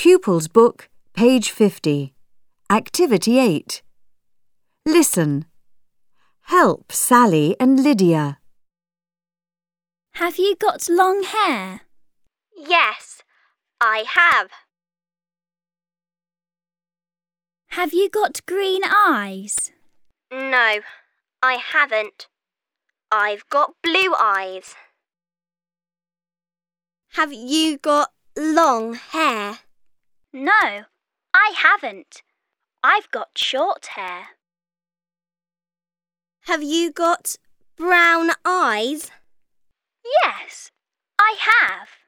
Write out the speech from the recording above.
Pupils Book, page 50. Activity 8. Listen. Help Sally and Lydia. Have you got long hair? Yes, I have. Have you got green eyes? No, I haven't. I've got blue eyes. Have you got long hair? No, I haven't. I've got short hair. Have you got brown eyes? Yes, I have.